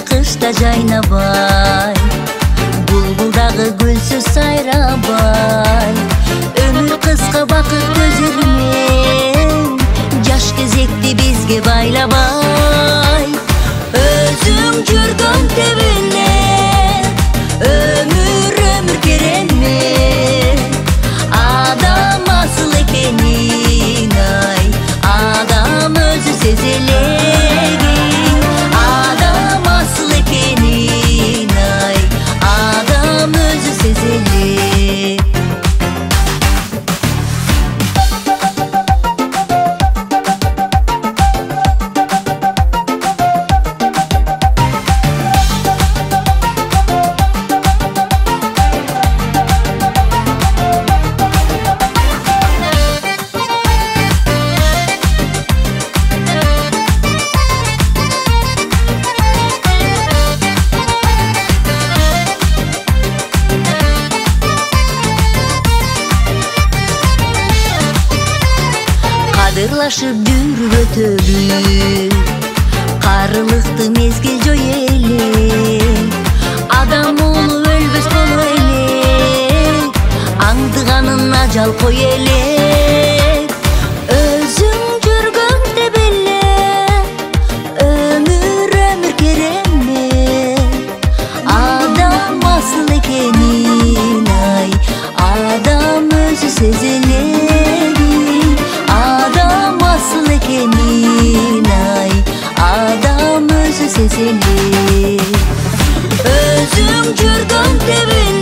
кышта жайнабай, булбулдагы гүлсүз сайрабай. Өмүр кыска бакыт көзөрүмен, жаш кезекти бизге байлабай. Өзүң жүргөн тебине өмүр кереме, адам асыл экенин ай, адам өзү сезелегин. Адам асыл экенин ай, адам өзү сезелек. Кадырлашып жүрүп өтөлү, карылыкты мезгил жой эле. Адам уулу өлбөс боло элек, аңдыганын ажал кой элек. Өзүң жүргөндө беле өмүр кереме, адам асыл экенин ай, адам өзү сезелегин. Адам асыл экенин ай, адам өзү сезелек. Өзүң жүргөн тебине